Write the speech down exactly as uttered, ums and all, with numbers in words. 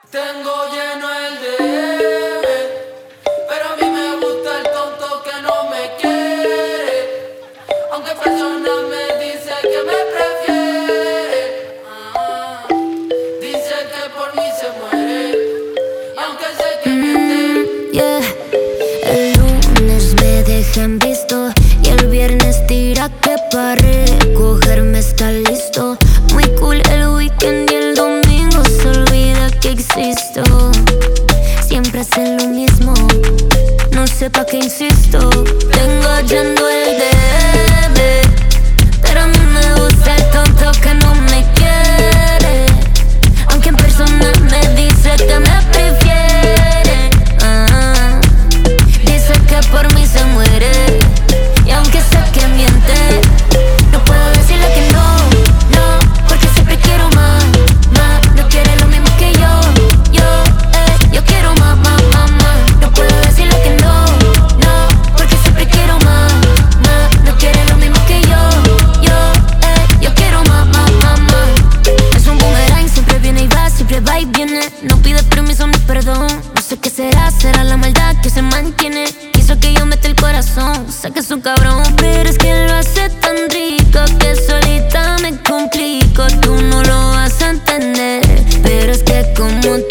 Tengo lleno el D M, pero a mí me gusta el tonto que no me quiere. Aunque personas me dice que me prefiere, ah, dice que por mí se muere, y aunque sé que miente. mm, yeah. El lunes me dejan visto y el viernes tira que pa' recogerme está listo. Muy cool el weekend y el domingo se olvida que existo. Siempre hace lo mismo, no sé pa' qué insisto. Tengo yendo el D M, pero a mí me gusta el tonto que no me quiere. Aunque en persona me dice que me prefiere, ah, dice que por mí se muere, y aunque sé que miente, no puedo decirle que no, no, porque siempre quiero más, más. No quiere lo mismo que yo, yo, eh, yo quiero más, más, más, más. No puedo decirle que no, no, porque siempre quiero más, más. No quiere lo mismo que yo, yo, eh, yo quiero más, más, más, más. Es un boomerang, siempre viene y va, siempre va y viene. No pide permiso ni perdón, no sé qué será, será la maldad que se mantiene. Quiso que yo meta el corazón, sé que es un cabrón, pero es que lo hace tan rico que solita me complico. Tú no lo vas a entender, pero es que como